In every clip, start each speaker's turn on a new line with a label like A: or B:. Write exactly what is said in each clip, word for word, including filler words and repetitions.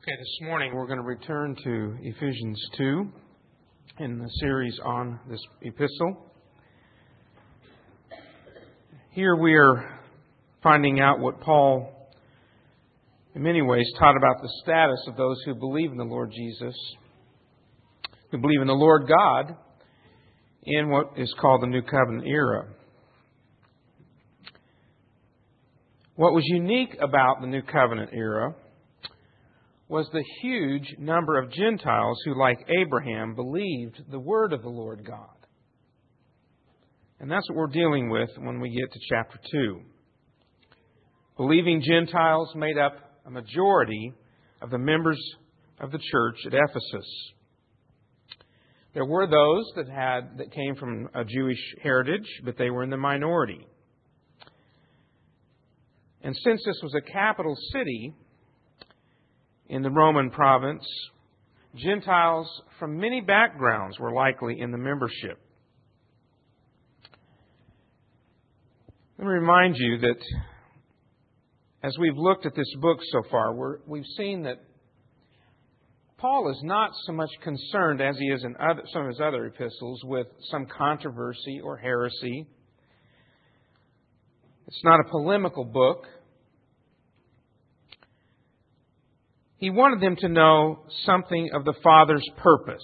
A: Okay, this morning we're going to return to Ephesians two in the series on this epistle. Here we are finding out what Paul, in many ways, taught about the status of those who believe in the Lord Jesus, who believe in the Lord God, in what is called the New Covenant era. What was unique about the New Covenant era was the huge number of Gentiles who, like Abraham, believed the word of the Lord God. And that's what we're dealing with when we get to chapter two. Believing Gentiles made up a majority of the members of the church at Ephesus. There were those that had that came from a Jewish heritage, but they were in the minority. And since this was a capital city in the Roman province, Gentiles from many backgrounds were likely in the membership. Let me remind you that as we've looked at this book so far, we're, we've seen that Paul is not so much concerned, as he is in other, some of his other epistles, with some controversy or heresy. It's not a polemical book. He wanted them to know something of the Father's purpose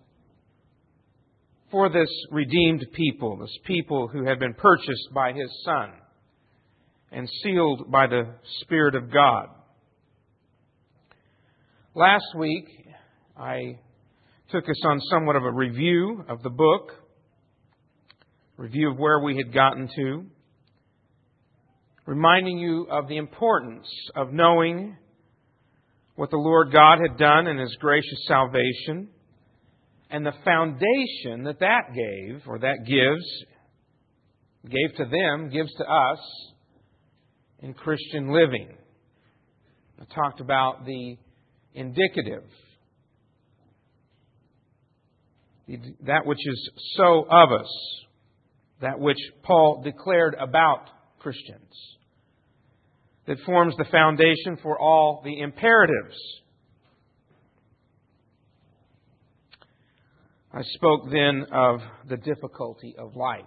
A: for this redeemed people, this people who had been purchased by His Son and sealed by the Spirit of God. Last week, I took us on somewhat of a review of the book, review of where we had gotten to, reminding you of the importance of knowing what the Lord God had done in His gracious salvation, and the foundation that that gave, or that gives, gave to them, gives to us in Christian living. I talked about the indicative, that which is so of us, that which Paul declared about Christians, that forms the foundation for all the imperatives. I spoke then of the difficulty of life.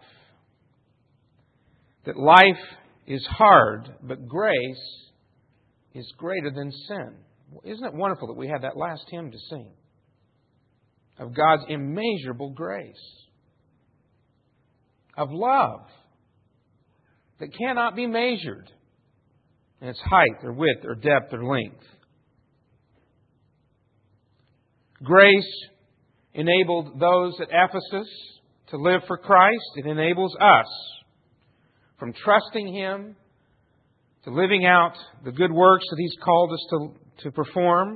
A: That life is hard, but grace is greater than sin. Isn't it wonderful that we had that last hymn to sing? Of God's immeasurable grace. Of love that cannot be measured in its height or width or depth or length. Grace enabled those at Ephesus to live for Christ. It enables us from trusting Him to living out the good works that He's called us to, to perform,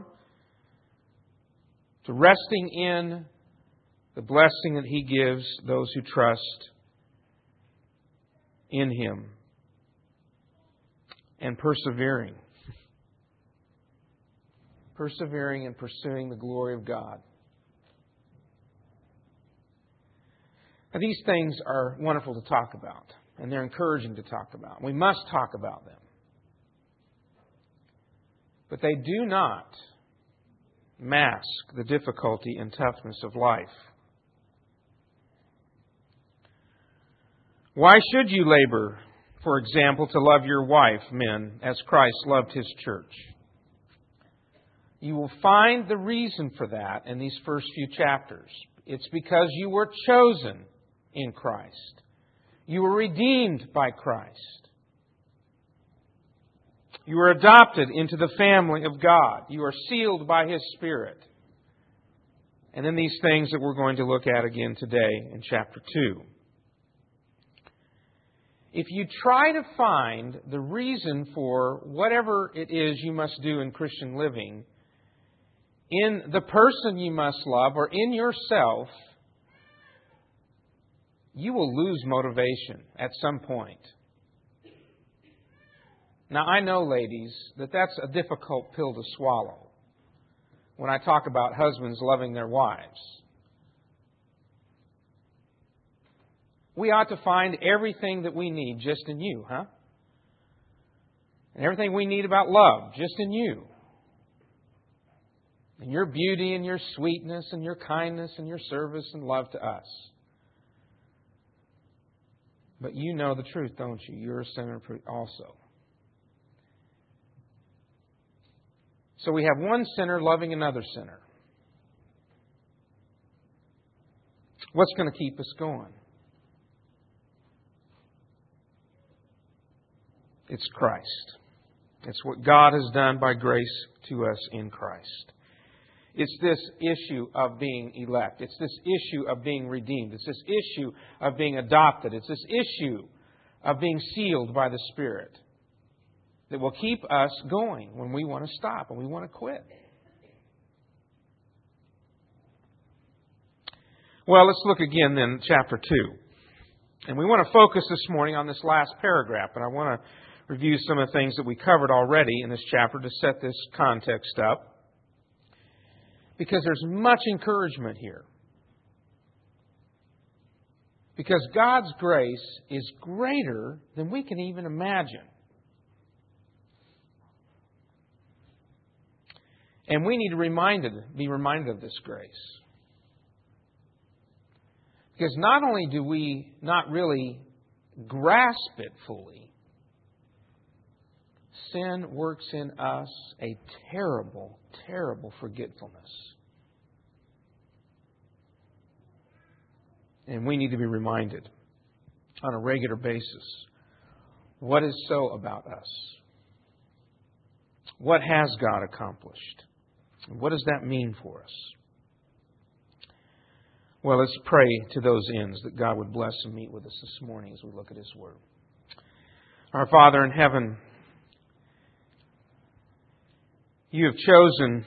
A: to resting in the blessing that He gives those who trust in Him. And persevering. Persevering and pursuing the glory of God. Now, these things are wonderful to talk about. And they're encouraging to talk about. We must talk about them. But they do not mask the difficulty and toughness of life. Why should you labor, for example, to love your wife, men, as Christ loved His church? You will find the reason for that in these first few chapters. It's because you were chosen in Christ. You were redeemed by Christ. You were adopted into the family of God. You are sealed by His Spirit. And then these things that we're going to look at again today in chapter two. If you try to find the reason for whatever it is you must do in Christian living in the person you must love or in yourself, you will lose motivation at some point. Now, I know, ladies, that that's a difficult pill to swallow when I talk about husbands loving their wives. We ought to find everything that we need just in you, huh? And everything we need about love just in you. and your beauty and your sweetness and your kindness and your service and love to us. But you know the truth, don't you? You're a sinner also. So we have one sinner loving another sinner. What's going to keep us going? It's Christ. It's what God has done by grace to us in Christ. It's this issue of being elect. It's this issue of being redeemed. It's this issue of being adopted. It's this issue of being sealed by the Spirit that will keep us going when we want to stop and we want to quit. Well, let's look again then, chapter two. And we want to focus this morning on this last paragraph, but I want to review some of the things that we covered already in this chapter to set this context up. Because there's much encouragement here. Because God's grace is greater than we can even imagine. And we need to reminded, be reminded of this grace. Because not only do we not really grasp it fully, sin works in us a terrible, terrible forgetfulness. And we need to be reminded on a regular basis what is so about us. What has God accomplished? What does that mean for us? Well, let's pray to those ends that God would bless and meet with us this morning as we look at His Word. Our Father in heaven, You have chosen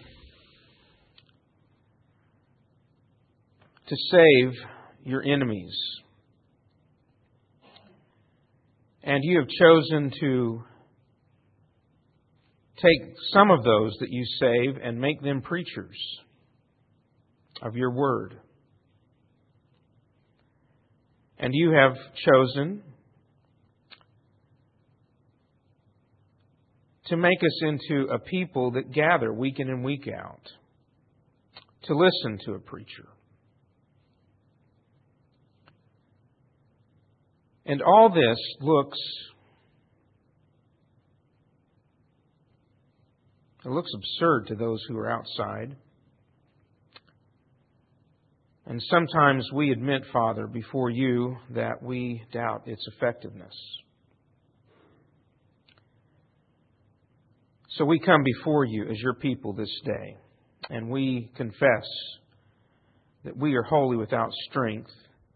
A: to save Your enemies. And You have chosen to take some of those that You save and make them preachers of Your Word. And You have chosen to make us into a people that gather week in and week out to listen to a preacher. And all this looks, it looks absurd to those who are outside. And sometimes we admit, Father, before You that we doubt its effectiveness. So we come before You as Your people this day, and we confess that we are wholly without strength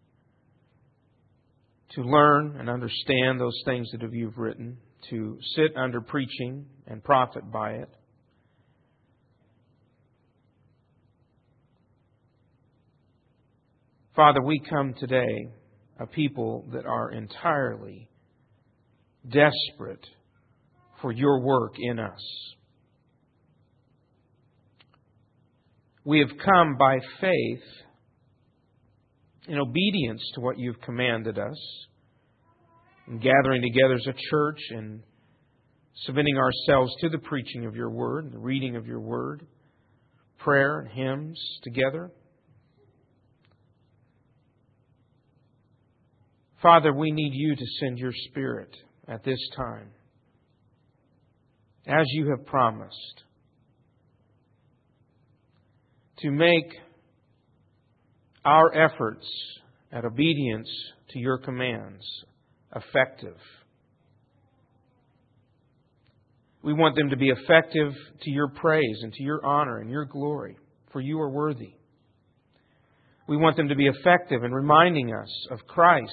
A: to learn and understand those things that You've written, to sit under preaching and profit by it. Father, we come today a people that are entirely desperate for Your work in us. We have come by faith in obedience to what You've commanded us, in gathering together as a church and submitting ourselves to the preaching of Your Word, the reading of Your Word, prayer and hymns together. Father, we need You to send Your Spirit at this time, as You have promised, to make our efforts at obedience to Your commands effective. We want them to be effective to Your praise and to Your honor and Your glory, for You are worthy. We want them to be effective in reminding us of Christ,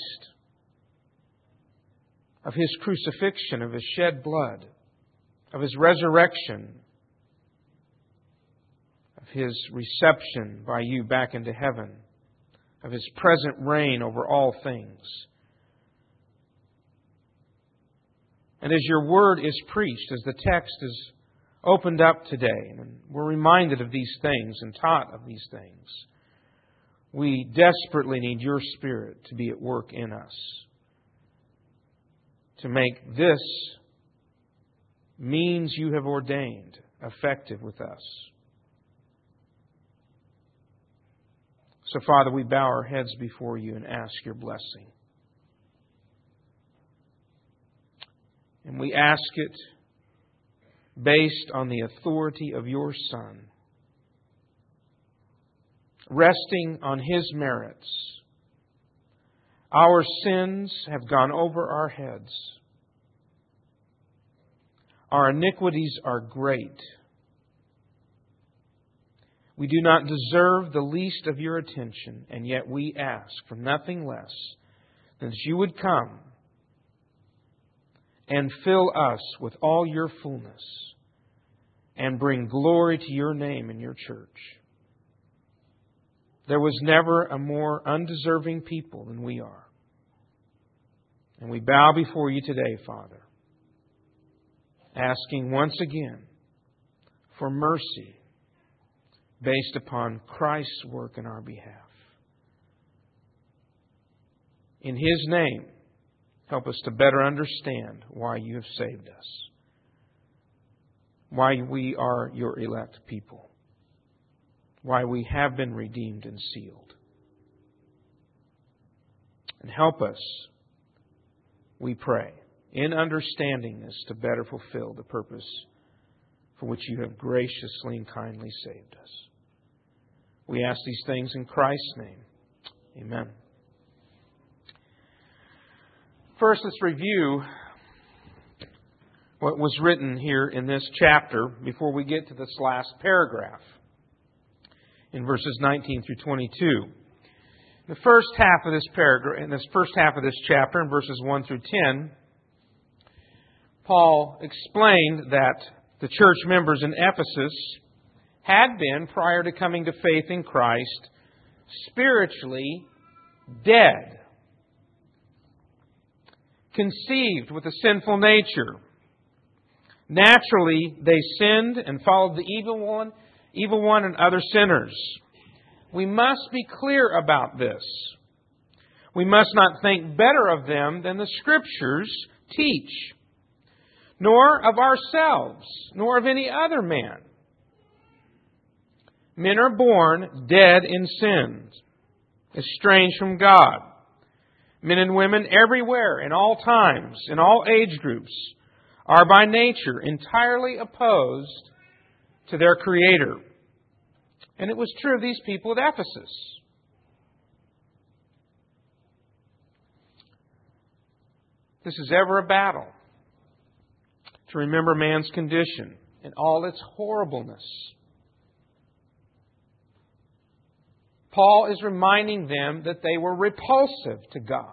A: of His crucifixion, of His shed blood, of His resurrection, of His reception by You back into heaven, of His present reign over all things. And as Your Word is preached, as the text is opened up today, and we're reminded of these things and taught of these things, we desperately need Your Spirit to be at work in us, to make this means You have ordained effective with us. So, Father, we bow our heads before You and ask Your blessing. And we ask it based on the authority of Your Son, resting on His merits. Our sins have gone over our heads. Our iniquities are great. We do not deserve the least of Your attention, and yet we ask for nothing less than that You would come and fill us with all Your fullness and bring glory to Your name and Your church. There was never a more undeserving people than we are. And we bow before You today, Father, asking once again for mercy based upon Christ's work in our behalf. In His name, help us to better understand why You have saved us, why we are Your elect people, why we have been redeemed and sealed. And help us, we pray, in understanding this to better fulfill the purpose for which You have graciously and kindly saved us. We ask these things in Christ's name. Amen. First, let's review what was written here in this chapter before we get to this last paragraph in verses nineteen through twenty-two. The first half of this paragraph, in this first half of this chapter, in verses one through ten, Paul explained that the church members in Ephesus had been, prior to coming to faith in Christ, spiritually dead, conceived with a sinful nature. Naturally, they sinned and followed the evil one, evil one and other sinners. We must be clear about this. We must not think better of them than the Scriptures teach, nor of ourselves, nor of any other man. Men are born dead in sins, estranged from God. Men and women everywhere, in all times, in all age groups, are by nature entirely opposed to their Creator. And it was true of these people at Ephesus. This is ever a battle to remember man's condition and all its horribleness. Paul is reminding them that they were repulsive to God,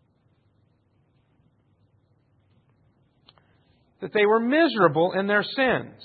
A: that they were miserable in their sins.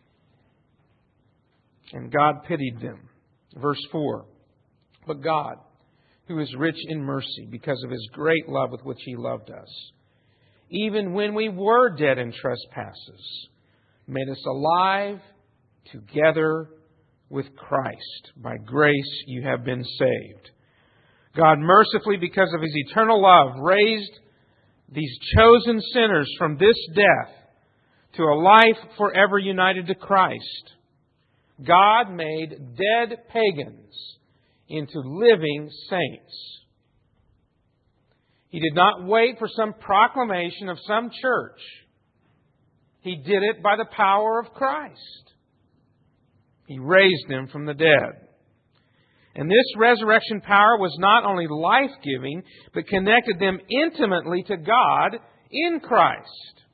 A: And God pitied them. Verse four. But God, who is rich in mercy, because of His great love with which He loved us, even when we were dead in trespasses, made us alive together with Christ. By grace you have been saved. God mercifully, because of His eternal love, raised these chosen sinners from this death to a life forever united to Christ. God made dead pagans into living saints. He did not wait for some proclamation of some church. He did it by the power of Christ. He raised them from the dead. And this resurrection power was not only life-giving, but connected them intimately to God in Christ.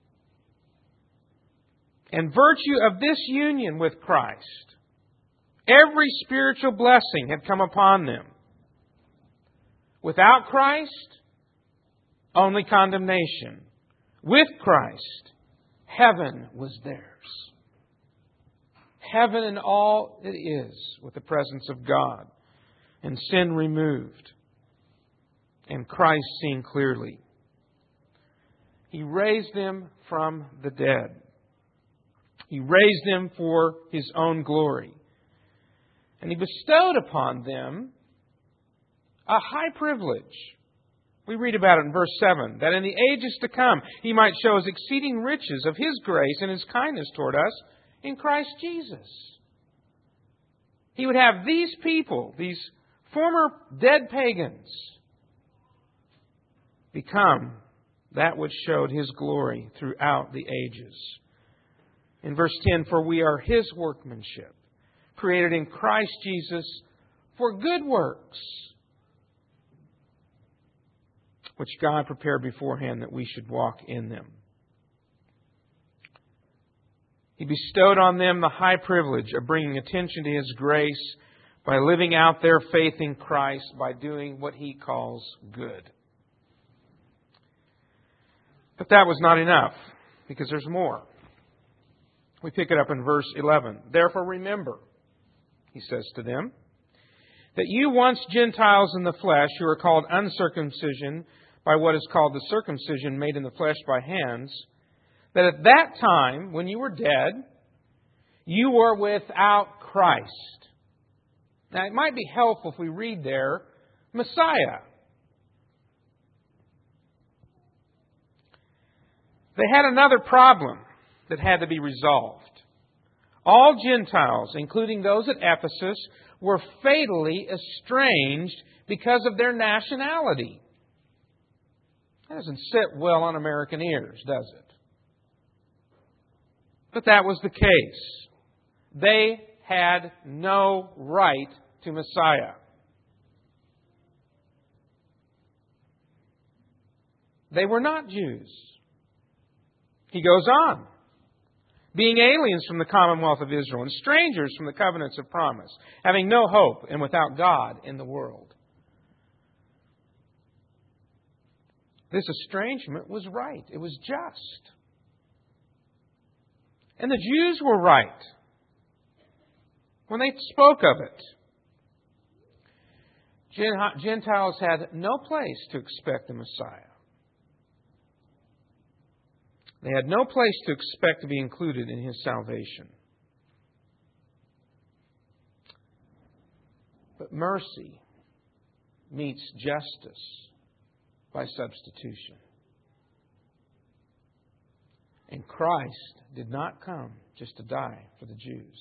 A: And virtue of this union with Christ, every spiritual blessing had come upon them. Without Christ, only condemnation. With Christ, heaven was theirs. Heaven and all it is, with the presence of God, and sin removed, and Christ seen clearly. He raised them from the dead. He raised them for His own glory. And He bestowed upon them a high privilege. We read about it in verse seven, that in the ages to come He might show His exceeding riches of His grace and His kindness toward us in Christ Jesus. He would have these people, these former dead pagans, become that which showed His glory throughout the ages. In verse ten, for we are His workmanship, created in Christ Jesus for good works, which God prepared beforehand that we should walk in them. He bestowed on them the high privilege of bringing attention to His grace by living out their faith in Christ by doing what He calls good. But that was not enough, because there's more. We pick it up in verse eleven. Therefore remember, He says to them, that you once Gentiles in the flesh, who are called uncircumcision by what is called the circumcision made in the flesh by hands, that at that time, when you were dead, you were without Christ. Now, it might be helpful if we read there, Messiah. They had another problem that had to be resolved. All Gentiles, including those at Ephesus, were fatally estranged because of their nationality. That doesn't sit well on American ears, does it? But that was the case. They had no right to Messiah. They were not Jews. He goes on. Being aliens from the commonwealth of Israel and strangers from the covenants of promise, having no hope and without God in the world. This estrangement was right. It was just. And the Jews were right when they spoke of it. Gentiles had no place to expect the Messiah. They had no place to expect to be included in His salvation. But mercy meets justice by substitution. And Christ did not come just to die for the Jews,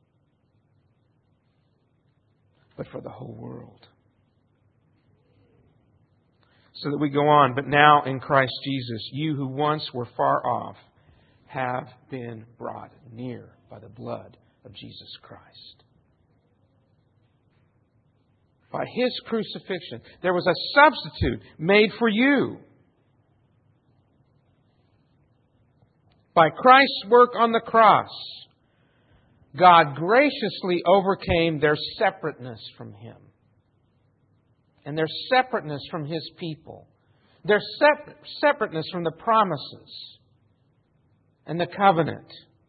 A: but for the whole world. So that we go on, but now in Christ Jesus, you who once were far off have been brought near by the blood of Jesus Christ. By His crucifixion, there was a substitute made for you. By Christ's work on the cross, God graciously overcame their separateness from Him. And their separateness from His people. Their sep- separateness from the promises and the covenant.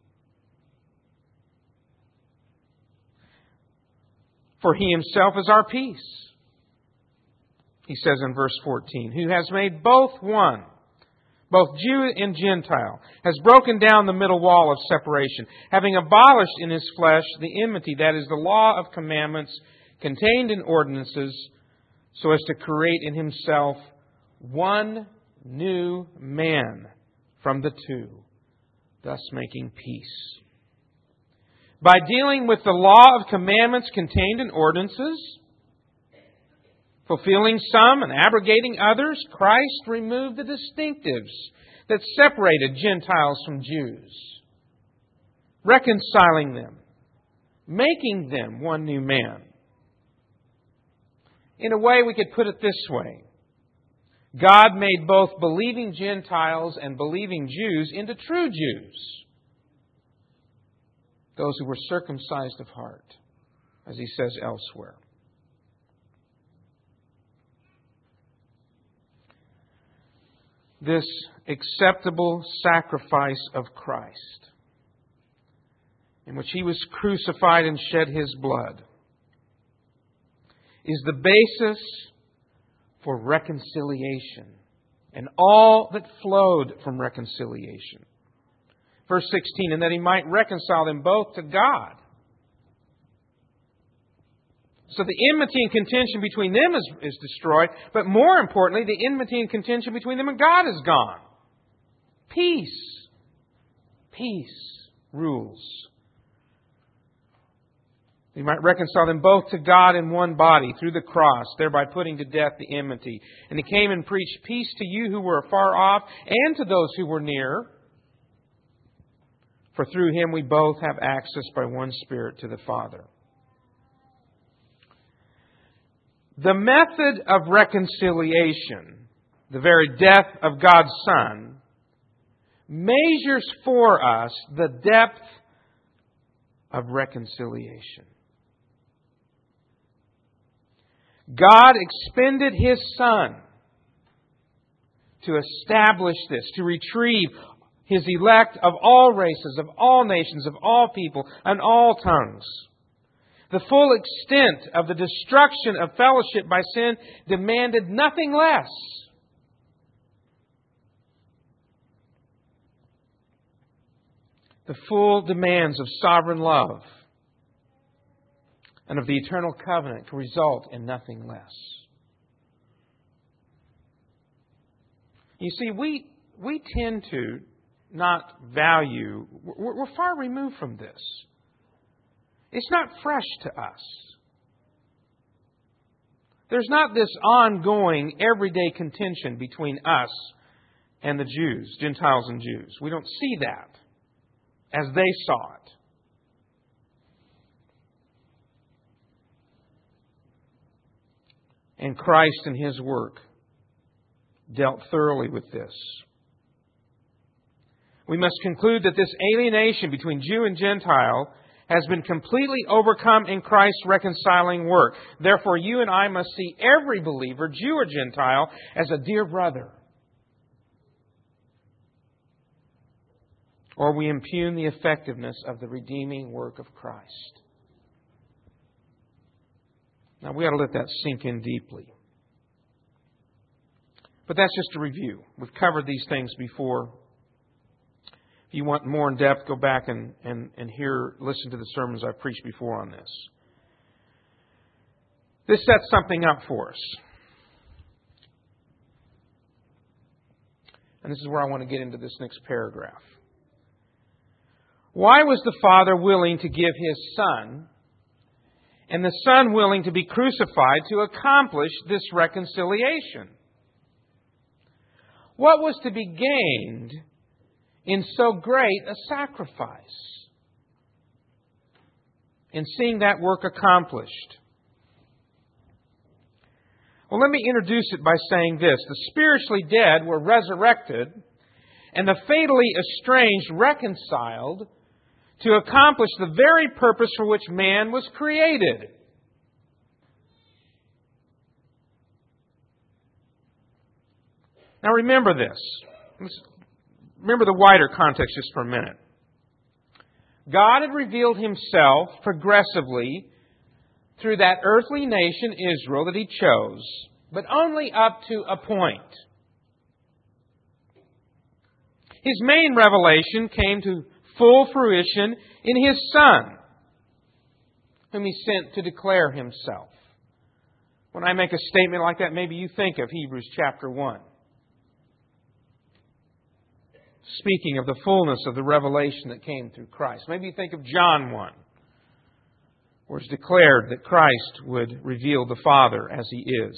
A: For He Himself is our peace. He says in verse fourteen, who has made both one, both Jew and Gentile, has broken down the middle wall of separation, having abolished in His flesh the enmity, that is, the law of commandments contained in ordinances, so as to create in Himself one new man from the two, thus making peace. By dealing with the law of commandments contained in ordinances, fulfilling some and abrogating others, Christ removed the distinctives that separated Gentiles from Jews, reconciling them, making them one new man. In a way, we could put it this way. God made both believing Gentiles and believing Jews into true Jews. Those who were circumcised of heart, as He says elsewhere. This acceptable sacrifice of Christ, in which He was crucified and shed His blood, is the basis for reconciliation and all that flowed from reconciliation. Verse sixteen, and that He might reconcile them both to God. So the enmity and contention between them is, is destroyed, but more importantly, the enmity and contention between them and God is gone. Peace. Peace rules. He might reconcile them both to God in one body through the cross, thereby putting to death the enmity. And He came and preached peace to you who were far off and to those who were near. For through Him we both have access by one Spirit to the Father. The method of reconciliation, the very death of God's Son, measures for us the depth of reconciliation. God expended His Son to establish this, to retrieve His elect of all races, of all nations, of all people, and all tongues. The full extent of the destruction of fellowship by sin demanded nothing less. The full demands of sovereign love and of the eternal covenant can result in nothing less. You see, we we tend to not value, we're, we're far removed from this. It's not fresh to us. There's not this ongoing, everyday contention between us and the Jews, Gentiles and Jews. We don't see that as they saw it. And Christ and His work dealt thoroughly with this. We must conclude that this alienation between Jew and Gentile has been completely overcome in Christ's reconciling work. Therefore, you and I must see every believer, Jew or Gentile, as a dear brother. Or we impugn the effectiveness of the redeeming work of Christ. Now, we ought to let that sink in deeply. But that's just a review. We've covered these things before. If you want more in depth, go back and, and, and hear, listen to the sermons I've preached before on this. This sets something up for us. And this is where I want to get into this next paragraph. Why was the Father willing to give His Son, and the Son willing to be crucified to accomplish this reconciliation? What was to be gained in so great a sacrifice, in seeing that work accomplished? Well, let me introduce it by saying this. The spiritually dead were resurrected, and the fatally estranged reconciled to accomplish the very purpose for which man was created. Now remember this. Let's remember the wider context just for a minute. God had revealed Himself progressively through that earthly nation, Israel, that He chose, but only up to a point. His main revelation came to full fruition in His Son, whom He sent to declare Himself. When I make a statement like that, maybe you think of Hebrews chapter one. Speaking of the fullness of the revelation that came through Christ. Maybe you think of John one, where it's declared that Christ would reveal the Father as He is.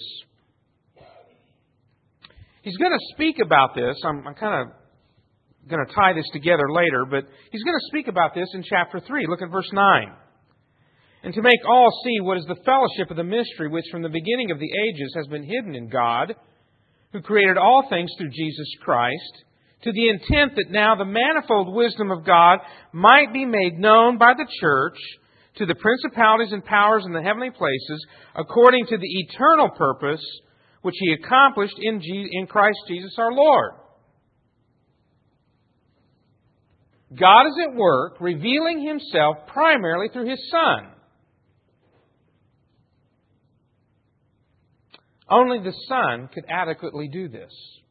A: He's going to speak about this. I'm, I'm kind of going to tie this together later, but He's going to speak about this in chapter three. Look at verse nine. And to make all see what is the fellowship of the mystery which from the beginning of the ages has been hidden in God, who created all things through Jesus Christ, to the intent that now the manifold wisdom of God might be made known by the church to the principalities and powers in the heavenly places, according to the eternal purpose which He accomplished in, Je- in Christ Jesus our Lord. God is at work, revealing Himself primarily through His Son. Only the Son could adequately do this.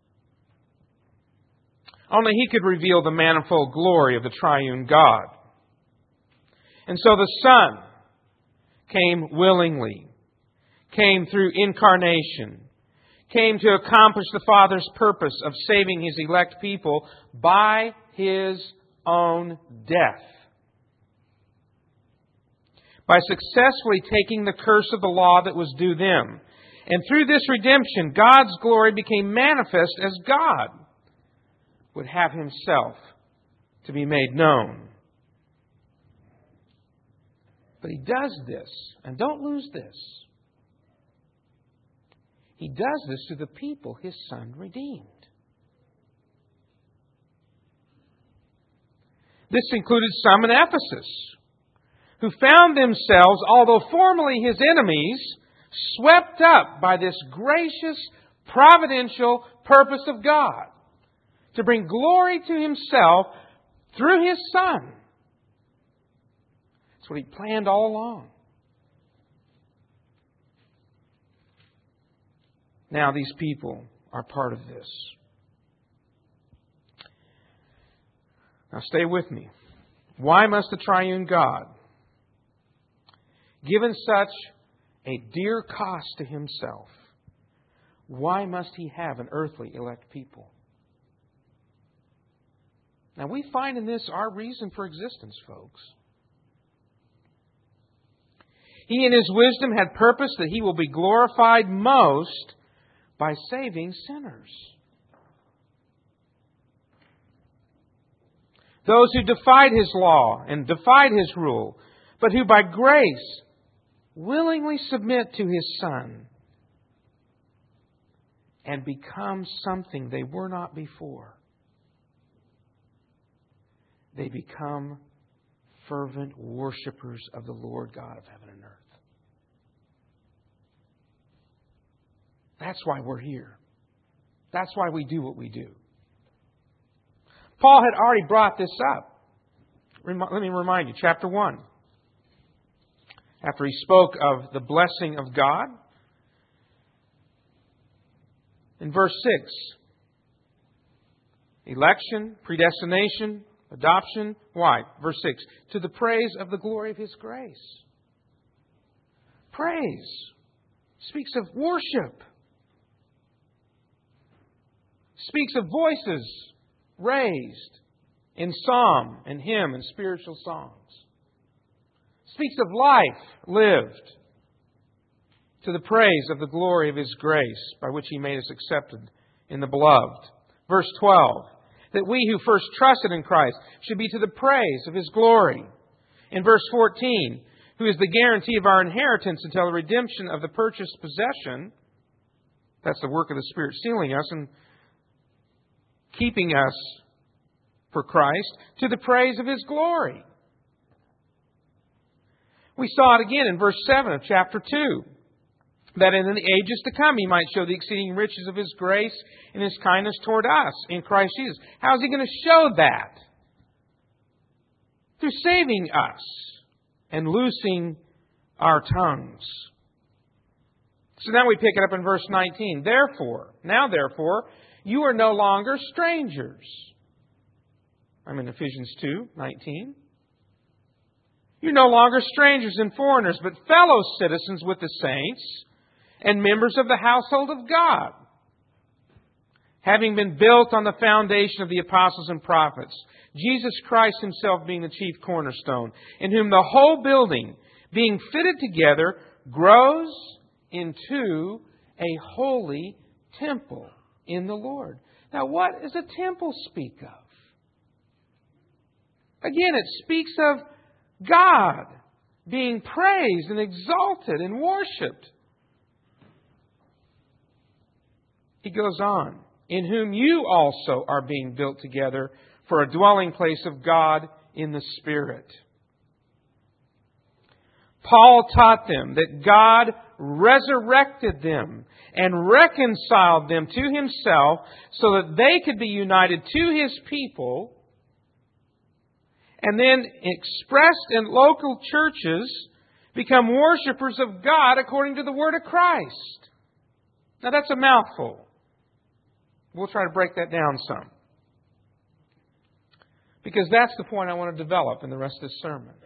A: Only He could reveal the manifold glory of the triune God. And so the Son came willingly, came through incarnation, came to accomplish the Father's purpose of saving His elect people by His own death. by successfully taking the curse of the law that was due them. And through this redemption, God's glory became manifest as God would have Himself to be made known. But He does this, and don't lose this. He does this to the people His Son redeemed. This included some in Ephesus, who found themselves, although formerly His enemies, swept up by this gracious, providential purpose of God to bring glory to Himself through His Son. That's what He planned all along. Now these people are part of this. Now stay with me. Why must the triune God, given such a dear cost to Himself, why must He have an earthly elect people? Now we find in this our reason for existence, folks. He in His wisdom had purposed that He will be glorified most by saving sinners. Those who defied His law and defied His rule, but who by grace willingly submit to His Son and become something they were not before. They become fervent worshipers of the Lord God of heaven and earth. That's why we're here. That's why we do what we do. Paul had already brought this up. Let me remind you, chapter one. After he spoke of the blessing of God, in verse six, election, predestination, adoption. Why? Verse six, to the praise of the glory of His grace. Praise speaks of worship. Speaks of voices raised in psalm and hymn and spiritual songs. Speaks of life lived to the praise of the glory of His grace by which He made us accepted in the beloved. Verse twelve, that we who first trusted in Christ should be to the praise of His glory. In verse fourteen, who is the guarantee of our inheritance until the redemption of the purchased possession. That's the work of the Spirit sealing us and keeping us for Christ, to the praise of His glory. We saw it again in verse seven of chapter two. That in the ages to come He might show the exceeding riches of His grace and His kindness toward us in Christ Jesus. How is He going to show that? Through saving us and loosing our tongues. So now we pick it up in verse nineteen. Therefore, now therefore, you are no longer strangers. I'm in Ephesians two nineteen. You're no longer strangers and foreigners, but fellow citizens with the saints and members of the household of God, having been built on the foundation of the apostles and prophets, Jesus Christ Himself being the chief cornerstone, in whom the whole building, being fitted together, grows into a holy temple in the Lord. Now, what does a temple speak of? Again, it speaks of God being praised and exalted and worshipped. He goes on, in whom you also are being built together for a dwelling place of God in the Spirit. Paul taught them that God resurrected them and reconciled them to Himself so that they could be united to His people, and then expressed in local churches become worshipers of God according to the Word of Christ. Now that's a mouthful. We'll try to break that down some, because that's the point I want to develop in the rest of this sermon.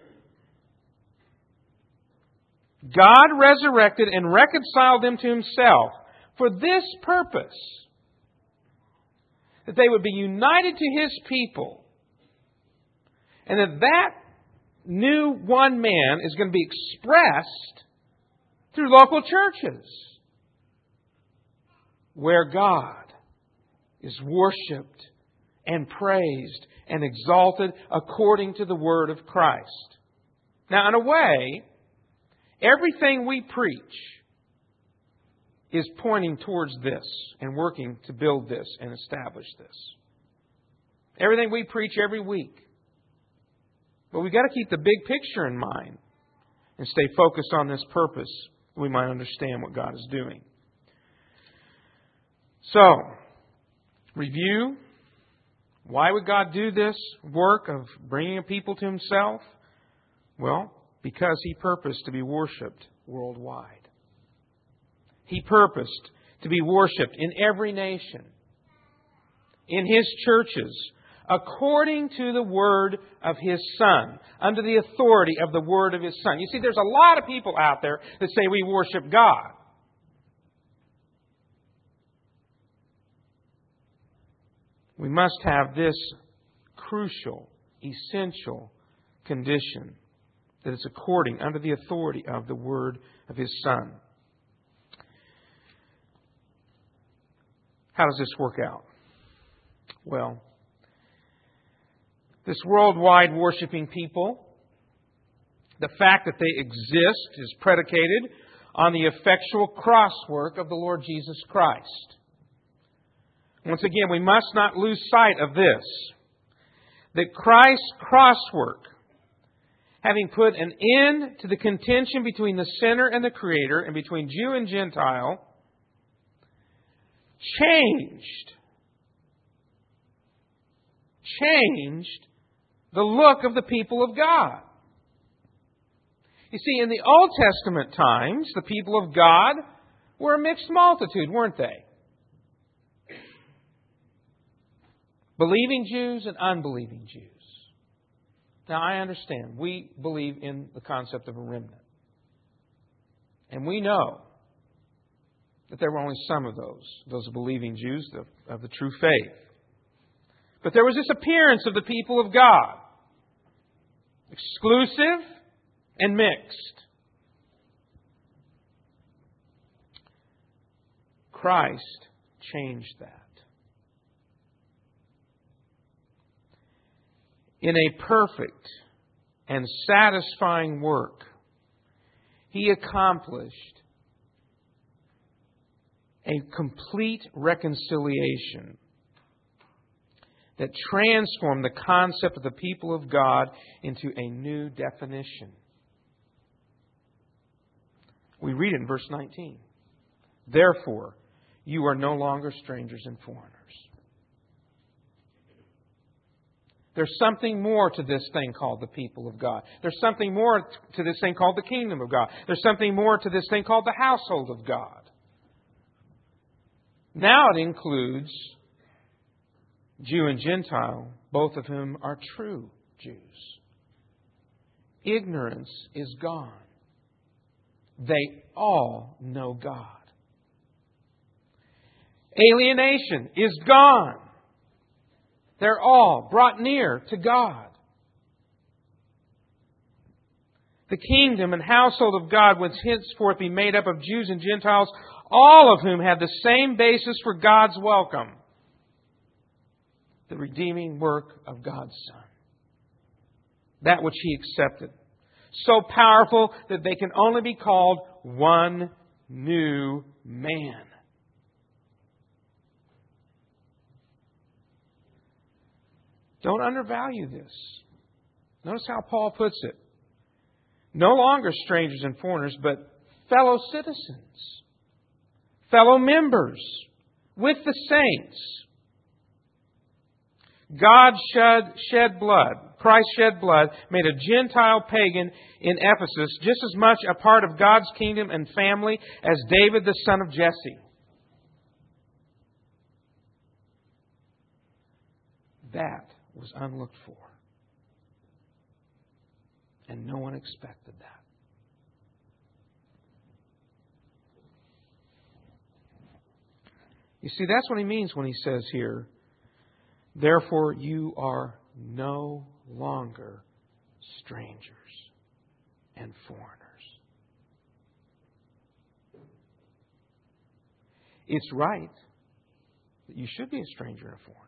A: God resurrected and reconciled them to Himself for this purpose, that they would be united to His people, and that that new one man is going to be expressed through local churches, where God is worshipped and praised and exalted according to the Word of Christ. Now, in a way, everything we preach is pointing towards this and working to build this and establish this. Everything we preach every week. But we've got to keep the big picture in mind and stay focused on this purpose so we might understand what God is doing. So, review. Why would God do this work of bringing a people to Himself? Well, because He purposed to be worshipped worldwide. He purposed to be worshipped in every nation, in His churches, according to the Word of His Son, under the authority of the Word of His Son. You see, there's a lot of people out there that say we worship God. We must have this crucial, essential condition, that it's according, under the authority of the Word of His Son. How does this work out? Well, this worldwide worshiping people, the fact that they exist is predicated on the effectual cross work of the Lord Jesus Christ. Once again, we must not lose sight of this, that Christ's cross work, having put an end to the contention between the sinner and the Creator and between Jew and Gentile, changed, changed the look of the people of God. You see, in the Old Testament times, the people of God were a mixed multitude, weren't they? Believing Jews and unbelieving Jews. Now, I understand. We believe in the concept of a remnant. And we know that there were only some of those, those believing Jews of, of the true faith. But there was this appearance of the people of God. Exclusive and mixed. Christ changed that. In a perfect and satisfying work, He accomplished a complete reconciliation that transformed the concept of the people of God into a new definition. We read it in verse nineteen. Therefore, you are no longer strangers and foreigners. There's something more to this thing called the people of God. There's something more to this thing called the kingdom of God. There's something more to this thing called the household of God. Now it includes Jew and Gentile, both of whom are true Jews. Ignorance is gone. They all know God. Alienation is gone. They're all brought near to God. The kingdom and household of God would henceforth be made up of Jews and Gentiles, all of whom had the same basis for God's welcome: the redeeming work of God's Son. That which He accepted. So powerful that they can only be called one new man. Don't undervalue this. Notice how Paul puts it. No longer strangers and foreigners, but fellow citizens, fellow members with the saints. God shed, shed blood. Christ shed blood, made a Gentile pagan in Ephesus just as much a part of God's kingdom and family as David, the son of Jesse. That was unlooked for. And no one expected that. You see, that's what he means when he says here, therefore you are no longer strangers and foreigners. It's right that you should be a stranger and a foreigner.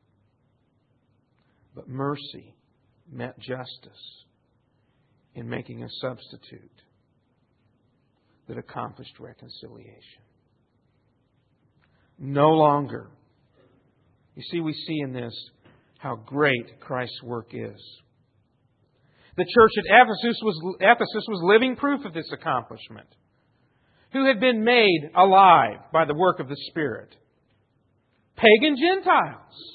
A: But mercy met justice in making a substitute that accomplished reconciliation. No longer. You see, we see in this how great Christ's work is. The church at Ephesus was, Ephesus was living proof of this accomplishment. Who had been made alive by the work of the Spirit. Pagan Gentiles.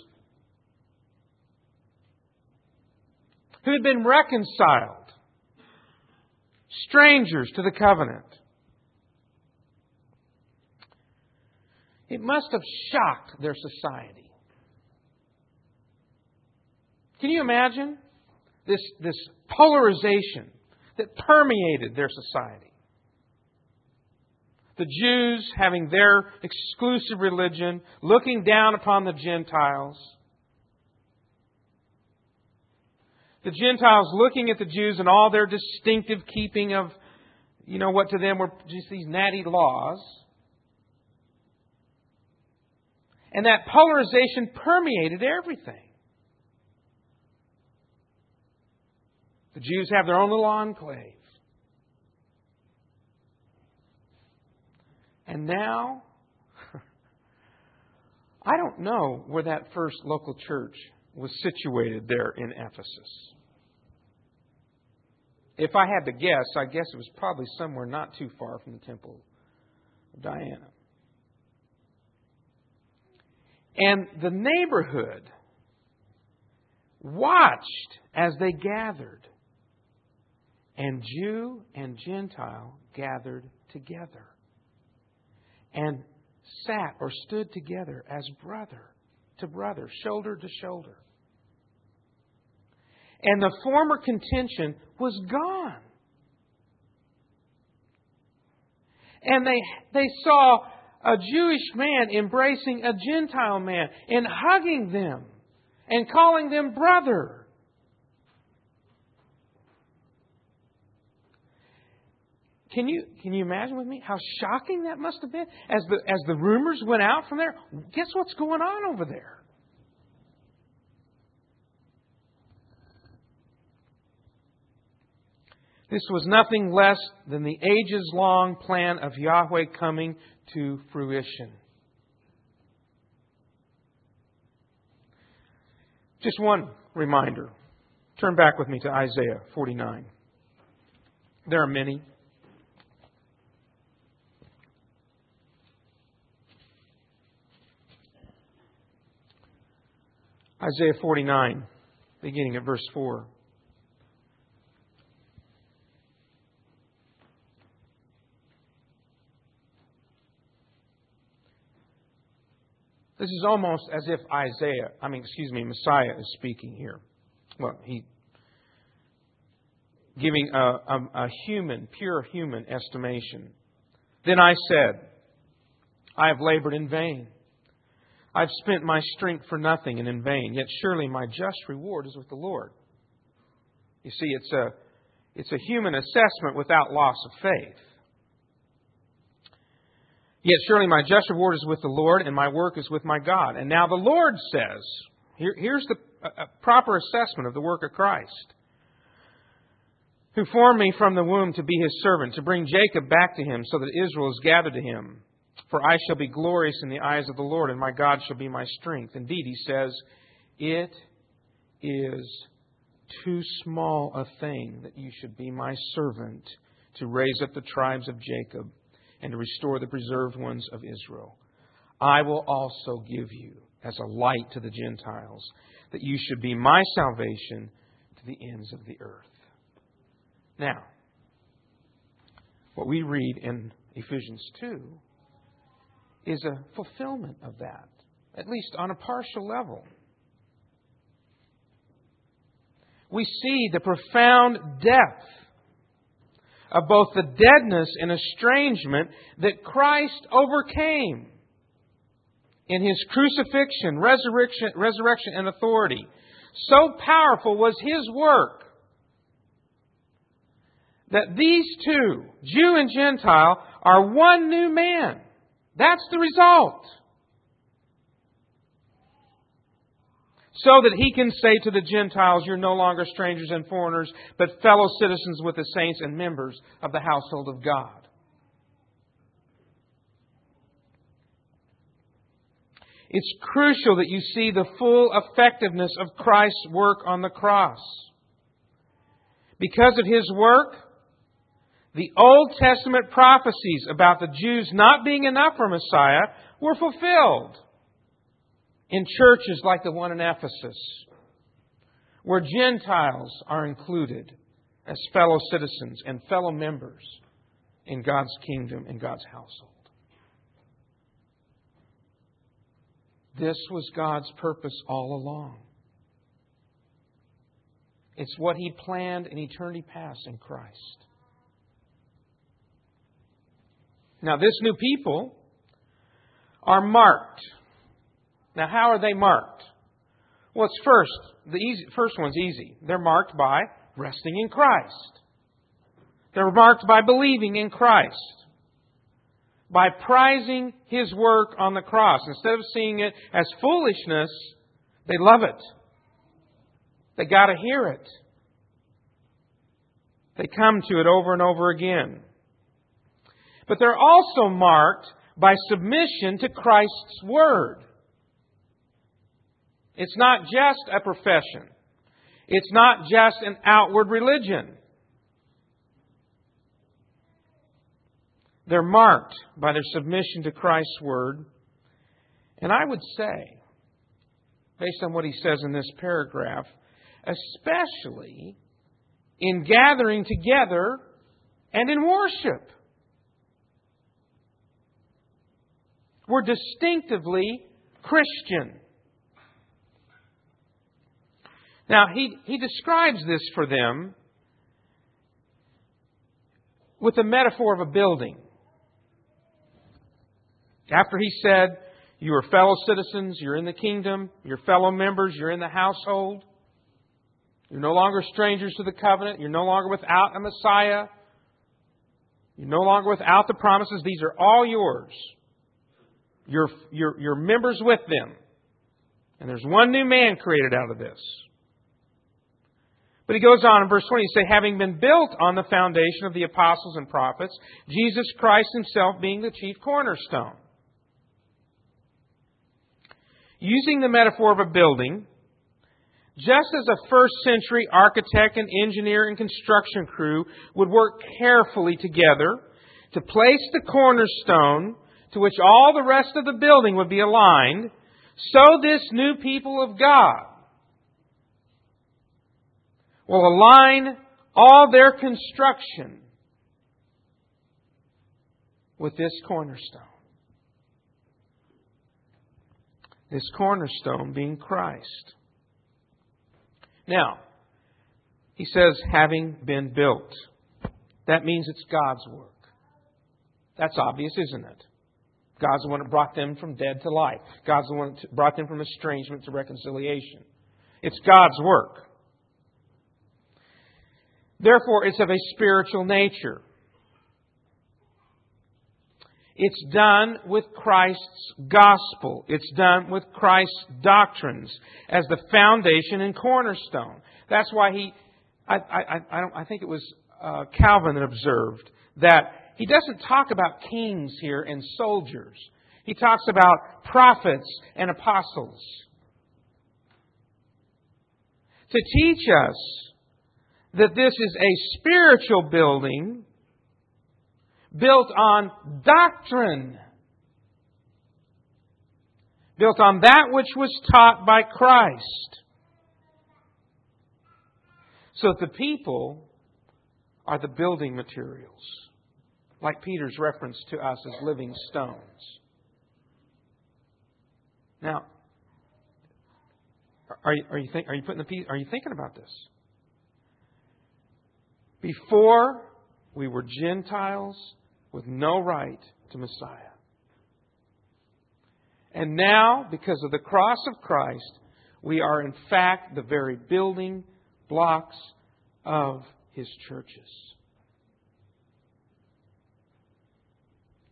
A: Who had been reconciled. Strangers to the covenant. It must have shocked their society. Can you imagine this, this polarization that permeated their society? The Jews having their exclusive religion, looking down upon the Gentiles. The Gentiles looking at the Jews and all their distinctive keeping of, you know, what to them were just these natty laws. And that polarization permeated everything. The Jews have their own little enclave. And now, I don't know where that first local church was situated there in Ephesus. If I had to guess, I guess it was probably somewhere not too far from the Temple of Diana. And the neighborhood watched as they gathered. And Jew and Gentile gathered together. And sat or stood together as brother to brother, shoulder to shoulder. And the former contention was gone. And they, they saw a Jewish man embracing a Gentile man and hugging them and calling them brother. Can you can you imagine with me how shocking that must have been? As the as the rumors went out from there, guess what's going on over there? This was nothing less than the ages-long plan of Yahweh coming to fruition. Just one reminder. Turn back with me to Isaiah forty-nine. There are many. Isaiah forty-nine, beginning at verse four. This is almost as if Isaiah, I mean, excuse me, Messiah is speaking here. Well, he giving a, a, a human, pure human estimation. Then I said, I have labored in vain. I've spent my strength for nothing and in vain. Yet surely my just reward is with the Lord. You see, it's a it's a human assessment without loss of faith. Yet surely my just reward is with the Lord, and my work is with my God. And now the Lord says, here, here's the uh, proper assessment of the work of Christ, who formed me from the womb to be His servant, to bring Jacob back to Him, so that Israel is gathered to Him. For I shall be glorious in the eyes of the Lord, and my God shall be my strength. Indeed, He says, it is too small a thing that you should be my servant to raise up the tribes of Jacob and to restore the preserved ones of Israel. I will also give you as a light to the Gentiles, that you should be my salvation to the ends of the earth. Now, what we read in Ephesians two is a fulfillment of that, at least on a partial level. We see the profound depth of both the deadness and estrangement that Christ overcame in His crucifixion, resurrection, resurrection and authority. So powerful was His work that these two, Jew and Gentile, are one new man. That's the result. So that He can say to the Gentiles, you're no longer strangers and foreigners, but fellow citizens with the saints and members of the household of God. It's crucial that you see the full effectiveness of Christ's work on the cross. Because of His work, the Old Testament prophecies about the Jews not being enough for Messiah were fulfilled in churches like the one in Ephesus, where Gentiles are included as fellow citizens and fellow members in God's kingdom and God's household. This was God's purpose all along. It's what He planned in eternity past in Christ. Now, this new people are marked. Now, how are they marked? Well, it's first, the easy, first one's easy. They're marked by resting in Christ. They're marked by believing in Christ. By prizing His work on the cross. Instead of seeing it as foolishness, they love it. They got to hear it. They come to it over and over again. But they're also marked by submission to Christ's Word. It's not just a profession. It's not just an outward religion. They're marked by their submission to Christ's Word. And I would say, based on what he says in this paragraph, especially in gathering together and in worship. We're distinctively Christian. Now, he, he describes this for them with the metaphor of a building. After he said, you are fellow citizens, you're in the kingdom, you're fellow members, you're in the household. You're no longer strangers to the covenant. You're no longer without a Messiah. You're no longer without the promises. These are all yours. You're, you're, you're members with them. And there's one new man created out of this. But he goes on in verse twenty to say, having been built on the foundation of the apostles and prophets, Jesus Christ Himself being the chief cornerstone. Using the metaphor of a building, just as a first century architect and engineer and construction crew would work carefully together to place the cornerstone to which all the rest of the building would be aligned, so this new people of God will align all their construction with this cornerstone. This cornerstone being Christ. Now, he says, having been built. That means it's God's work. That's obvious, isn't it? God's the one that brought them from dead to life. God's the one that brought them from estrangement to reconciliation. It's God's work. Therefore, it's of a spiritual nature. It's done with Christ's gospel. It's done with Christ's doctrines as the foundation and cornerstone. That's why he, I, I, I, don't, I think it was uh, Calvin that observed that he doesn't talk about kings here and soldiers. He talks about prophets and apostles. To teach us that this is a spiritual building built on doctrine. Built on that which was taught by Christ. So that the people are the building materials. Like Peter's reference to us as living stones. Now, are you, are you, think, are you putting the piece, are you thinking about this? Before, we were Gentiles with no right to Messiah. And now, because of the cross of Christ, we are in fact the very building blocks of His churches.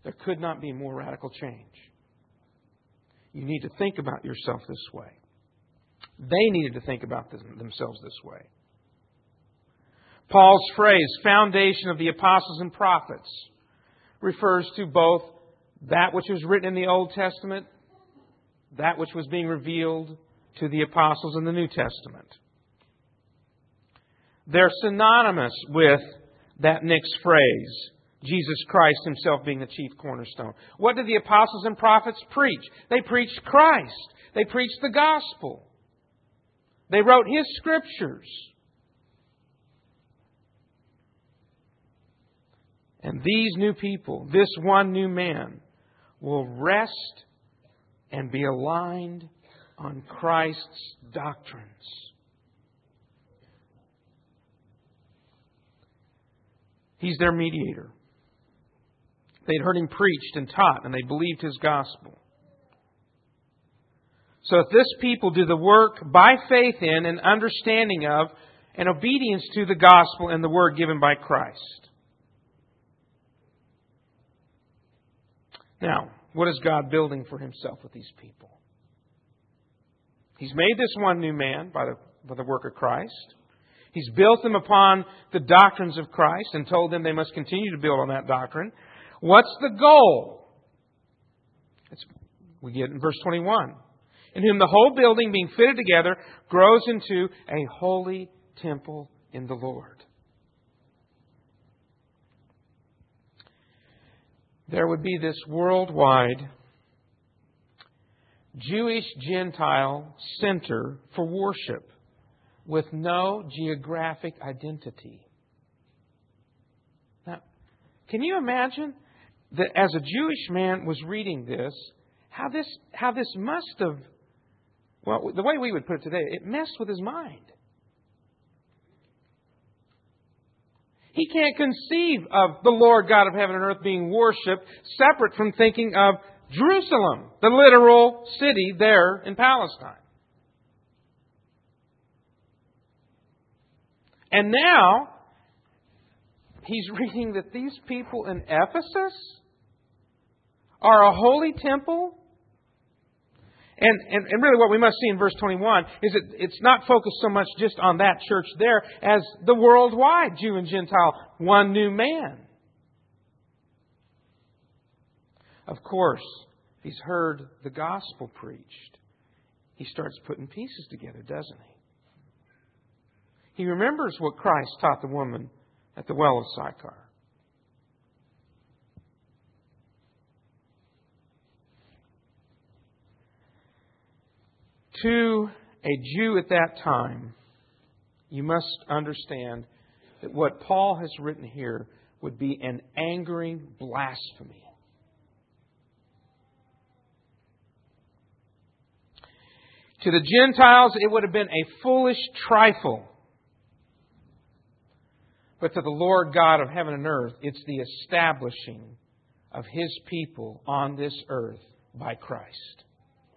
A: There could not be more radical change. You need to think about yourself this way. They needed to think about themselves this way. Paul's phrase, foundation of the apostles and prophets, refers to both that which was written in the Old Testament, that which was being revealed to the apostles in the New Testament. They're synonymous with that next phrase, Jesus Christ Himself being the chief cornerstone. What did the apostles and prophets preach? They preached Christ. They preached the gospel. They wrote His scriptures. And these new people, this one new man, will rest and be aligned on Christ's doctrines. He's their mediator. They'd heard Him preached and taught, and they believed His gospel. So if this people do the work by faith in and understanding of and obedience to the gospel and the word given by Christ. Now, what is God building for Himself with these people? He's made this one new man by the, by the work of Christ. He's built them upon the doctrines of Christ and told them they must continue to build on that doctrine. What's the goal? It's, we get in verse twenty-one. In whom the whole building being fitted together grows into a holy temple in the Lord. There would be this worldwide Jewish-Gentile center for worship with no geographic identity. Now, can you imagine that as a Jewish man was reading this, how this how this must have, well, the way we would put it today, it messed with his mind. He can't conceive of the Lord God of heaven and earth being worshipped separate from thinking of Jerusalem, the literal city there in Palestine. And now, he's reading that these people in Ephesus are a holy temple. And, and, and really what we must see in verse twenty-one is that it's not focused so much just on that church there as the worldwide Jew and Gentile, one new man. Of course, if he's heard the gospel preached, he starts putting pieces together, doesn't he? He remembers what Christ taught the woman at the well of Sychar. To a Jew at that time, you must understand that what Paul has written here would be an angering blasphemy. To the Gentiles, it would have been a foolish trifle. But to the Lord God of heaven and earth, it's the establishing of His people on this earth by Christ.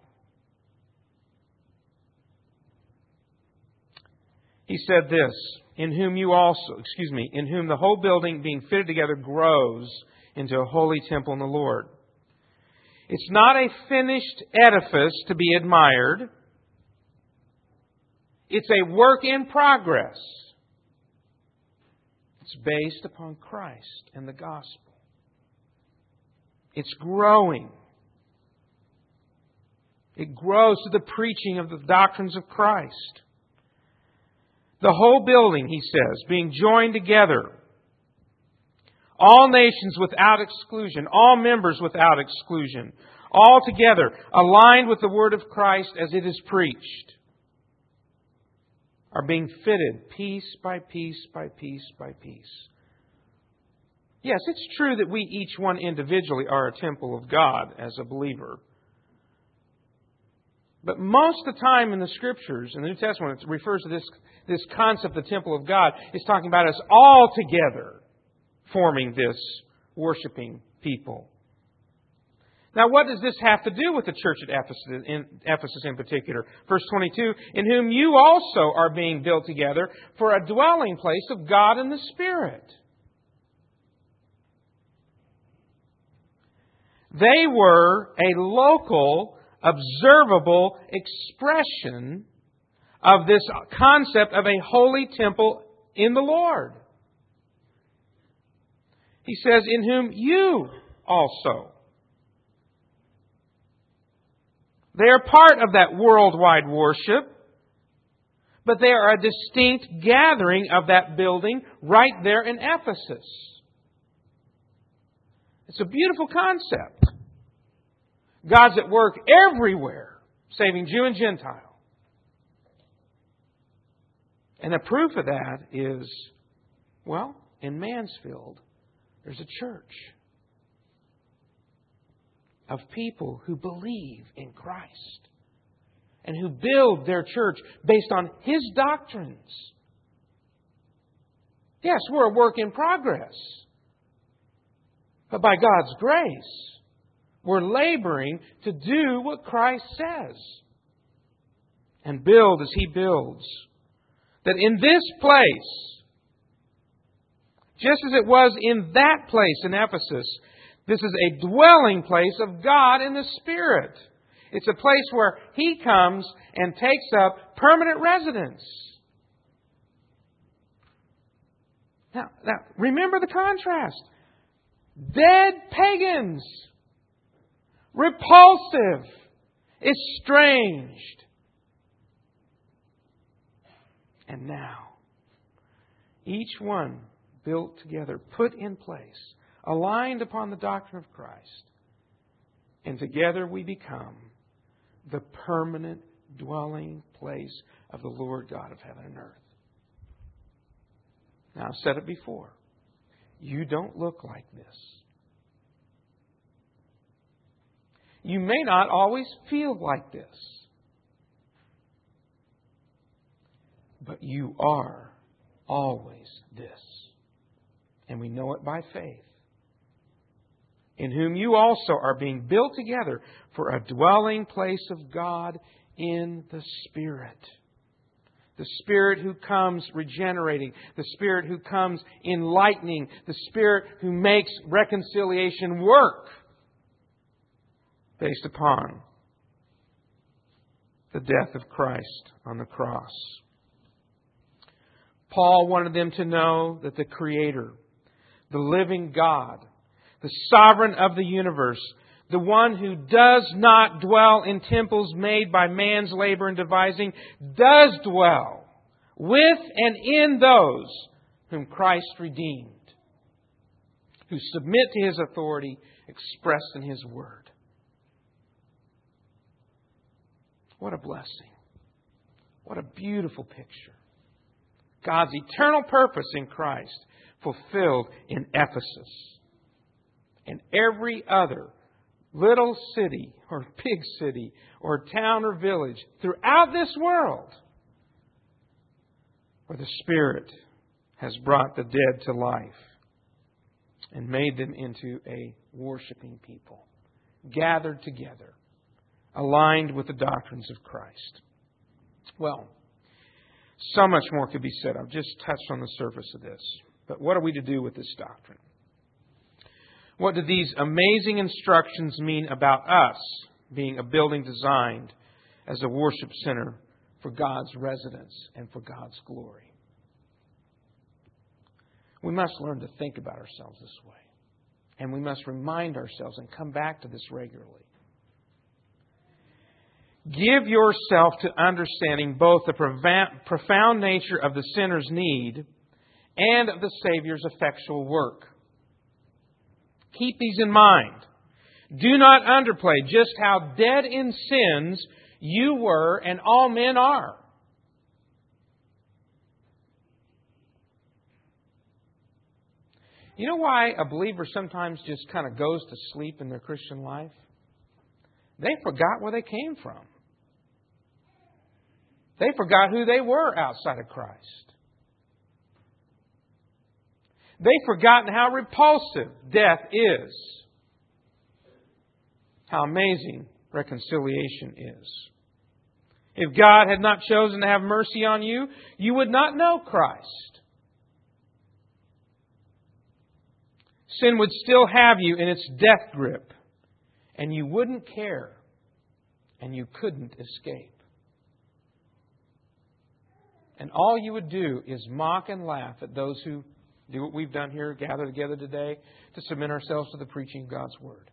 A: He said this, in whom you also, excuse me, in whom the whole building being fitted together grows into a holy temple in the Lord. It's not a finished edifice to be admired. It's a work in progress. It's based upon Christ and the gospel. It's growing. It grows to the preaching of the doctrines of Christ. The whole building, he says, being joined together. All nations without exclusion. All members without exclusion. All together, aligned with the word of Christ as it is preached. Are being fitted piece by piece by piece by piece. Yes, it's true that we each one individually are a temple of God as a believer. But most of the time in the Scriptures, in the New Testament, it refers to this, this concept, the temple of God. It's talking about us all together forming this worshiping people. Now, what does this have to do with the church at Ephesus in, Ephesus in particular? Verse twenty-two, in whom you also are being built together for a dwelling place of God in the Spirit. They were a local, observable expression of this concept of a holy temple in the Lord. He says, in whom you also. They are part of that worldwide worship, but they are a distinct gathering of that building right there in Ephesus. It's a beautiful concept. God's at work everywhere, saving Jew and Gentile. And the proof of that is, well, in Mansfield, there's a church of people who believe in Christ and who build their church based on His doctrines. Yes, we're a work in progress. But by God's grace, we're laboring to do what Christ says and build as He builds. That in this place, just as it was in that place in Ephesus, this is a dwelling place of God in the Spirit. It's a place where He comes and takes up permanent residence. Now, now remember the contrast. Dead pagans, repulsive, estranged. And now, each one built together, put in place, aligned upon the doctrine of Christ. And together we become the permanent dwelling place of the Lord God of heaven and earth. Now, I've said it before. You don't look like this. You may not always feel like this. But you are always this. And we know it by faith. In whom you also are being built together for a dwelling place of God in the Spirit. The Spirit who comes regenerating. The Spirit who comes enlightening. The Spirit who makes reconciliation work. Based upon the death of Christ on the cross. Paul wanted them to know that the Creator, the living God, the sovereign of the universe, the one who does not dwell in temples made by man's labor and devising, does dwell with and in those whom Christ redeemed, who submit to His authority expressed in His Word. What a blessing. What a beautiful picture. God's eternal purpose in Christ fulfilled in Ephesus. And every other little city or big city or town or village throughout this world where the Spirit has brought the dead to life and made them into a worshiping people, gathered together, aligned with the doctrines of Christ. Well, so much more could be said. I've just touched on the surface of this. But what are we to do with this doctrine? What do these amazing instructions mean about us being a building designed as a worship center for God's residence and for God's glory? We must learn to think about ourselves this way. And we must remind ourselves and come back to this regularly. Give yourself to understanding both the profound nature of the sinner's need and of the Savior's effectual work. Keep these in mind. Do not underplay just how dead in sins you were and all men are. You know why a believer sometimes just kind of goes to sleep in their Christian life? They forgot where they came from. They forgot who they were outside of Christ. They've forgotten how repulsive death is. How amazing reconciliation is. If God had not chosen to have mercy on you, you would not know Christ. Sin would still have you in its death grip. And you wouldn't care. And you couldn't escape. And all you would do is mock and laugh at those who do what we've done here, gather together today to submit ourselves to the preaching of God's Word.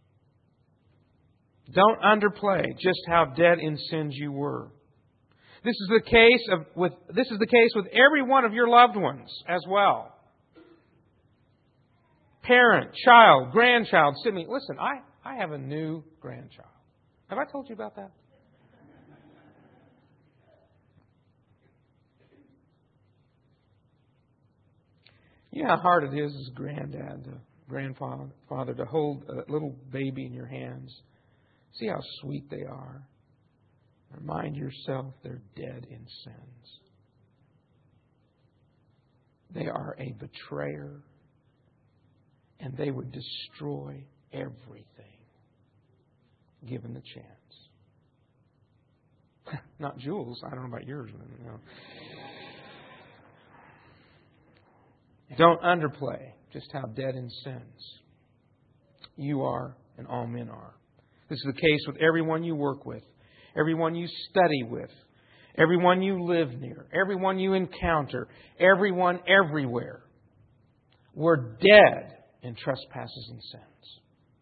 A: Don't underplay just how dead in sins you were. This is the case of with this is the case with every one of your loved ones as well. Parent, child, grandchild, sibling. Listen, I, I have a new grandchild. Have I told you about that? You know how hard it is as a granddad, to, grandfather, father, to hold a little baby in your hands. See how sweet they are. Remind yourself they're dead in sins. They are a betrayer, and they would destroy everything given the chance. Not Jules. I don't know about yours. You know. Don't underplay just how dead in sins you are and all men are. This is the case with everyone you work with, everyone you study with, everyone you live near, everyone you encounter, everyone everywhere. We're dead in trespasses and sins.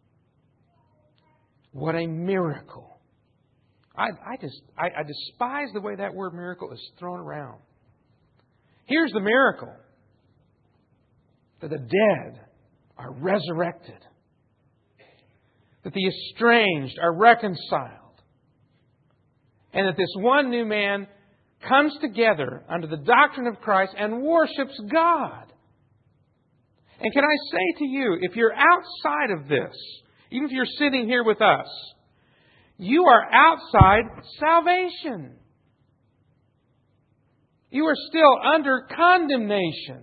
A: What a miracle. I, I just I, I despise the way that word miracle is thrown around. Here's the miracle. That the dead are resurrected. That the estranged are reconciled. And that this one new man comes together under the doctrine of Christ and worships God. And can I say to you, if you're outside of this, even if you're sitting here with us, you are outside salvation. You are still under condemnation.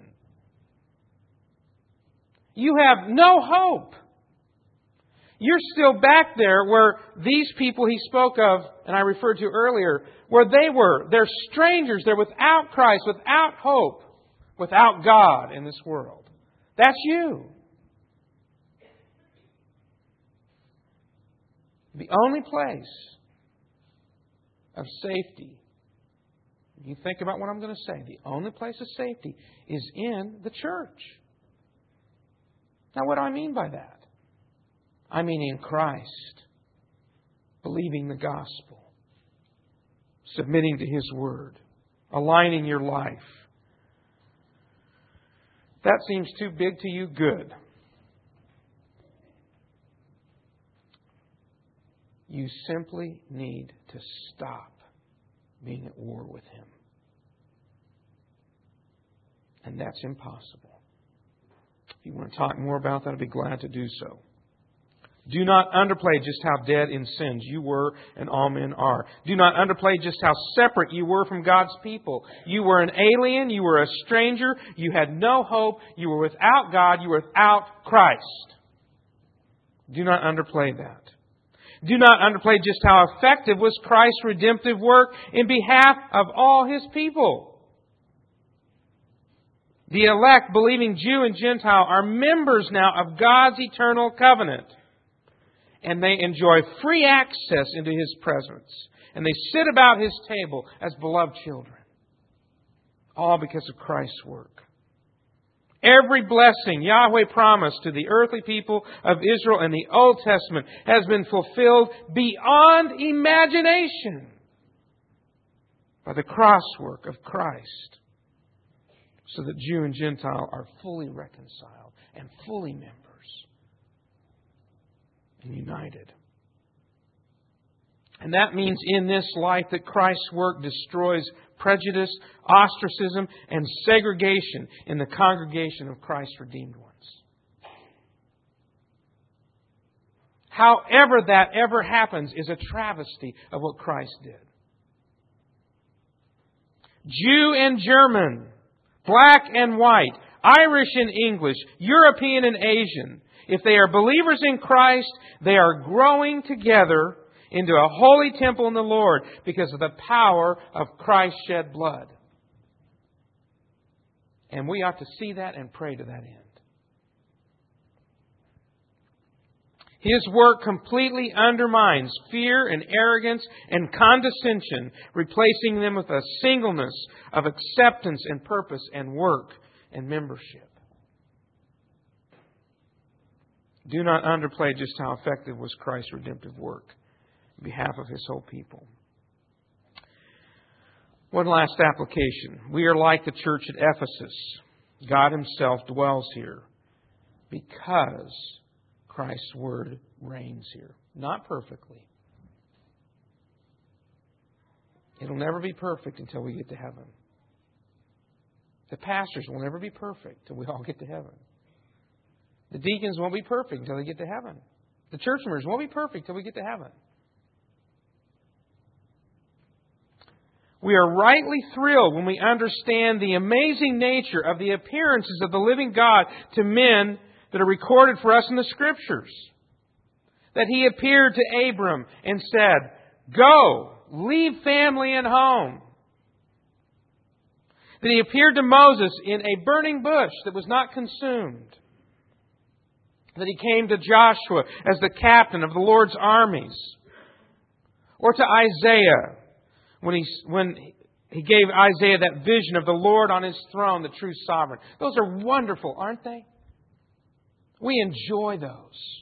A: You have no hope. You're still back there where these people he spoke of, and I referred to earlier, where they were. They're strangers. They're without Christ, without hope, without God in this world. That's you. The only place of safety, you think about what I'm going to say, the only place of safety is in the church. Now, what do I mean by that? I mean in Christ, believing the gospel, submitting to His Word, aligning your life. If that seems too big to you, good. You simply need to stop being at war with Him. And that's impossible. If you want to talk more about that, I'd be glad to do so. Do not underplay just how dead in sins you were and all men are. Do not underplay just how separate you were from God's people. You were an alien. You were a stranger. You had no hope. You were without God. You were without Christ. Do not underplay that. Do not underplay just how effective was Christ's redemptive work in behalf of all His people. The elect, believing Jew and Gentile, are members now of God's eternal covenant. And they enjoy free access into His presence. And they sit about His table as beloved children. All because of Christ's work. Every blessing Yahweh promised to the earthly people of Israel in the Old Testament has been fulfilled beyond imagination by the cross work of Christ. So that Jew and Gentile are fully reconciled and fully members and united. And that means in this life that Christ's work destroys prejudice, ostracism, and segregation in the congregation of Christ's redeemed ones. However that ever happens is a travesty of what Christ did. Jew and German, black and white, Irish and English, European and Asian. If they are believers in Christ, they are growing together into a holy temple in the Lord because of the power of Christ's shed blood. And we ought to see that and pray to that end. His work completely undermines fear and arrogance and condescension, replacing them with a singleness of acceptance and purpose and work and membership. Do not underplay just how effective was Christ's redemptive work on behalf of His whole people. One last application. We are like the church at Ephesus. God Himself dwells here because Christ's Word reigns here. Not perfectly. It'll never be perfect until we get to heaven. The pastors will never be perfect until we all get to heaven. The deacons won't be perfect until they get to heaven. The church members won't be perfect until we get to heaven. We are rightly thrilled when we understand the amazing nature of the appearances of the living God to men that are recorded for us in the Scriptures. That He appeared to Abram and said, "Go, leave family and home." That He appeared to Moses in a burning bush that was not consumed. That He came to Joshua as the captain of the Lord's armies. Or to Isaiah when he, when he gave Isaiah that vision of the Lord on His throne, the true sovereign. Those are wonderful, aren't they? We enjoy those.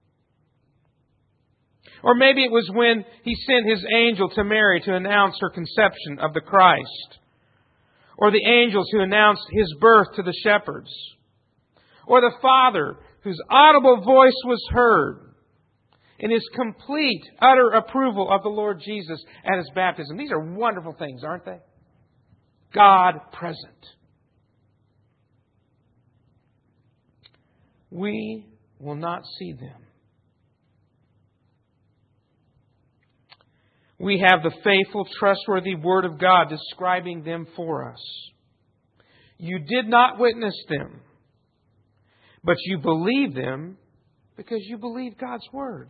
A: Or maybe it was when He sent His angel to Mary to announce her conception of the Christ. Or the angels who announced His birth to the shepherds. Or the Father whose audible voice was heard in His complete, utter approval of the Lord Jesus at His baptism. These are wonderful things, aren't they? God present. We will not see them. We have the faithful, trustworthy Word of God describing them for us. You did not witness them, but you believe them because you believe God's Word.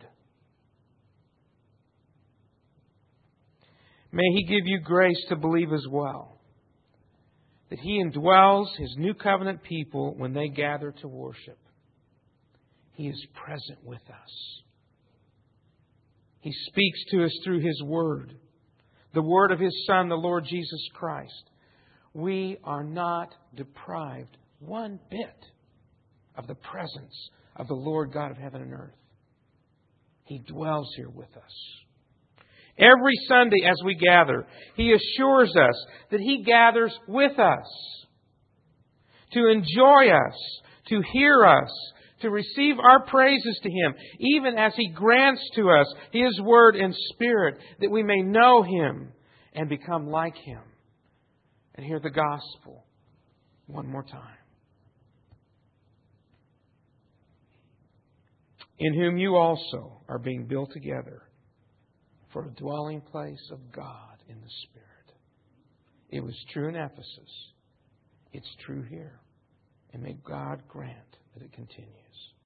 A: May He give you grace to believe as well that He indwells His new covenant people when they gather to worship. He is present with us. He speaks to us through His Word, the Word of His Son, the Lord Jesus Christ. We are not deprived one bit of the presence of the Lord God of heaven and earth. He dwells here with us. Every Sunday as we gather, He assures us that He gathers with us to enjoy us, to hear us, to receive our praises to Him, even as He grants to us His Word in Spirit, that we may know Him and become like Him and hear the gospel one more time. In whom you also are being built together for a dwelling place of God in the Spirit. It was true in Ephesus. It's true here. And may God grant that it continues.